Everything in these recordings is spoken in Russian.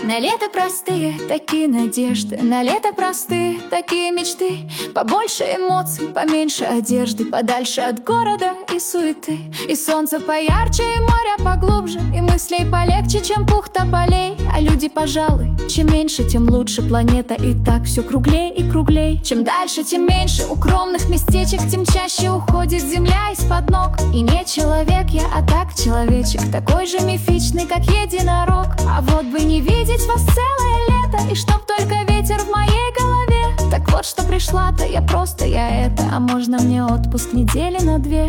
На лето простые такие надежды, на лето простые такие мечты. Побольше эмоций, поменьше одежды, подальше от города и суеты. И солнце поярче, и море поглубже, и мыслей полегче, чем пух тополей. А люди, пожалуй, чем меньше, тем лучше. Планета и так все круглей и круглей. Чем дальше, тем меньше укромных местечек, тем чаще уходит земля из-под ног. И не человек я, а так человечек, такой же мифичный, как единорог. А вот бы не видеть вас целое лето, и чтоб только ветер в моей голове. Так вот, что пришла-то я просто, я это. А можно мне отпуск недели на 2?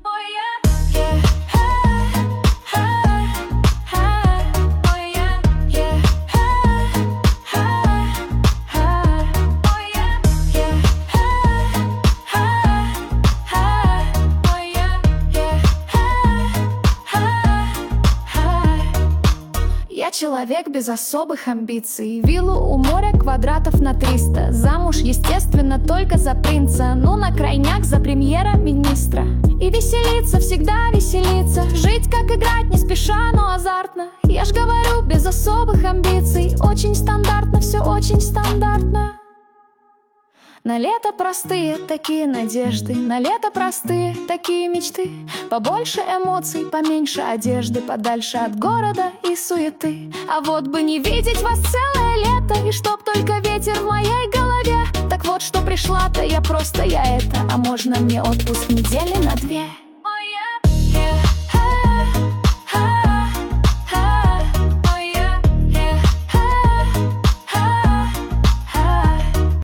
Я человек без особых амбиций. Виллу у моря квадратов на 300. Замуж, естественно, только за принца. Ну, на крайняк за премьера-министра. И веселиться, всегда веселиться. Жить как играть, не спеша, но азартно. Я ж говорю, без особых амбиций. Очень стандартно, все очень стандартно. На лето простые такие надежды, на лето простые такие мечты. Побольше эмоций, поменьше одежды, подальше от города и суеты. А вот бы не видеть вас целое лето, и чтоб только ветер в моей голове. Так вот, что пришла-то я просто, я это. А можно мне отпуск недели на 2?